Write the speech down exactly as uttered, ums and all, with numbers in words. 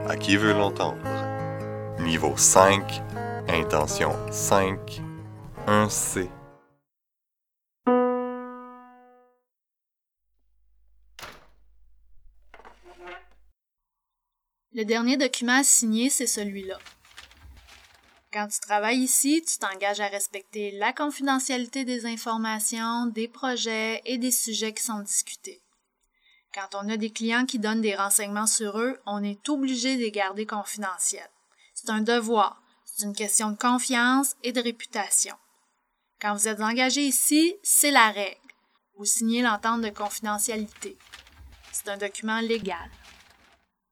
À qui veut l'entendre? Niveau cinq, intention cinq, un C. Le dernier document à signer, c'est celui-là. Quand tu travailles ici, tu t'engages à respecter la confidentialité des informations, des projets et des sujets qui sont discutés. Quand on a des clients qui donnent des renseignements sur eux, on est obligé de les garder confidentiels. C'est un devoir, c'est une question de confiance et de réputation. Quand vous êtes engagé ici, c'est la règle. Vous signez l'entente de confidentialité. C'est un document légal.